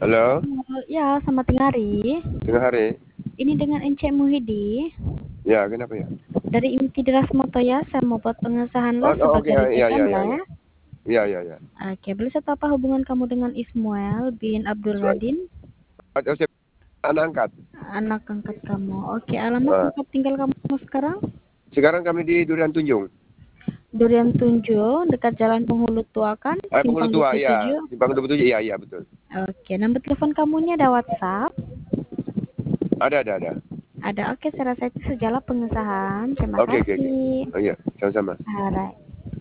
Halo, Ya, selamat tengah hari. tengah hari. Ini dengan Encik Muhidi Ya, kenapa ya? dari Inti Deras Motoya. Saya mau buat pengesahan Oh, lah oh, oke, sebagai ya, recetan ya, ya, lah ya, ya. ya, ya, ya. Oke, boleh saya tahu apa hubungan kamu dengan Ismail bin Abdul Soal, Radin, saya anak angkat. anak angkat kamu? Oke, alamat Ah, tempat tinggal kamu sekarang? sekarang kami di Durian Tunjung. Durian Tunjung, dekat Jalan Penghulu Tua kan? Penghulu Simpang Tua, ya. 27. Di Bangun 27, iya, iya, betul. Oke, nomor telepon kamunya ada WhatsApp? Ada. Ada. Oke, saya rasa itu sejalan pengesahan. Terima Oke, oke, oke. kasih. Oh iya, sama-sama. Alright.